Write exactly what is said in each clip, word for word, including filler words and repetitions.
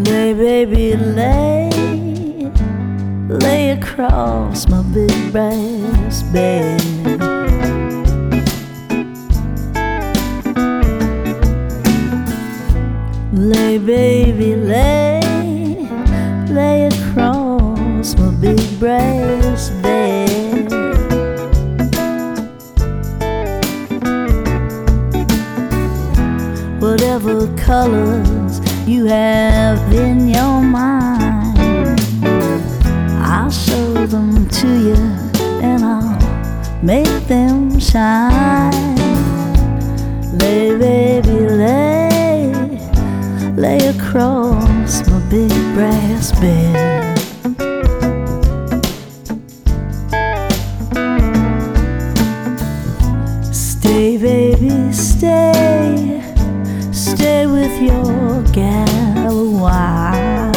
Lay, baby, lay, lay across my big brass bed. Lay, baby, lay, lay across my big brass bed. Whatever colors you have in your mind, I'll show them to you and I'll make them shine. Lay, baby, lay, lay across my big brass bed. Stay, baby, stay, stay with your gal a while.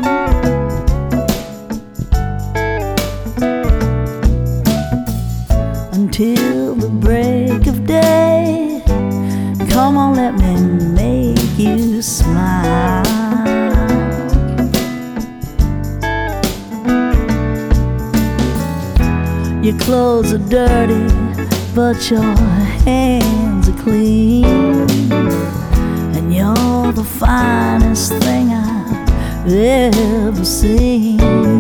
Until the break of day, come on, let me make you smile. Your clothes are dirty, but your hands are clean, and you're the finest thing I've ever seen.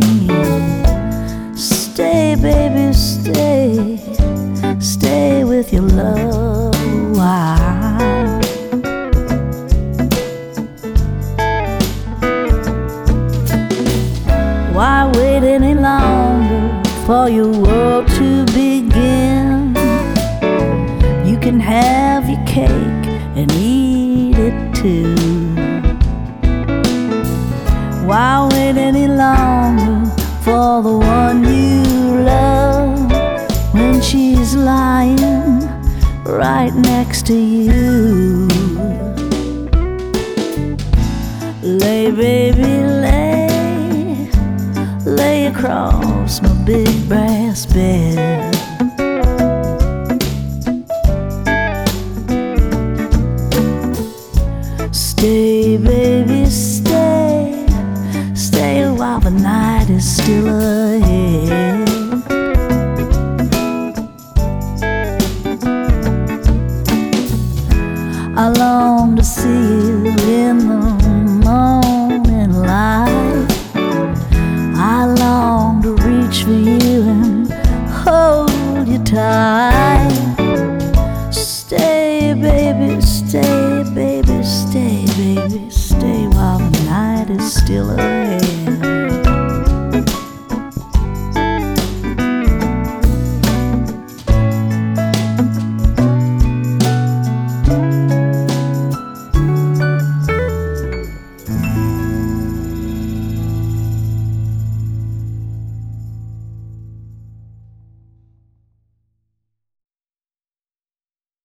Stay, baby, stay, stay with your love a while. Why wait any longer for your world to begin? You can have your cake and eat it too. Why wait any longer for the one you love when she's lying right next to you? Lay, baby, lay, lay across my big brass bed. Stay, baby, stay, stay while the night is still ahead. I long to see you in the morning light. I long to reach for you and hold you tight. Stay, baby, stay.